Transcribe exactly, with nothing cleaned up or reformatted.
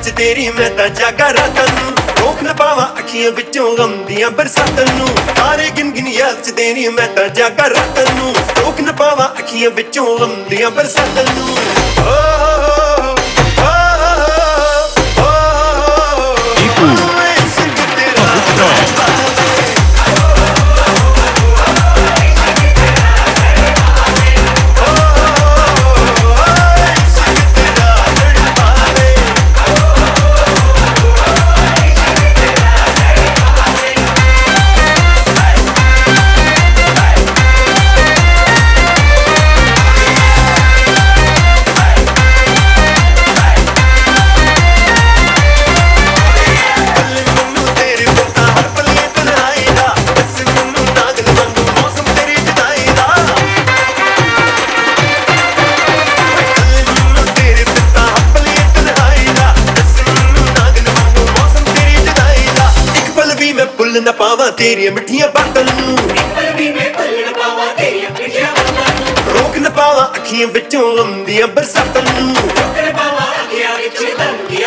च तेरी मैं तां जागा रातां नूं रोक न पावां अखियां विचों गम दियां बरसातां नूं तारे गिन गिन याद च तेरी मैं तां जागा रातां नूं रोक न पावां अखियां विचों गम दियां बरसातां नूं ओ भुल न पावां तेरियां मिठियां बातां नूं रोक न पावां अखियां विचों गम दियां बरसातां नूं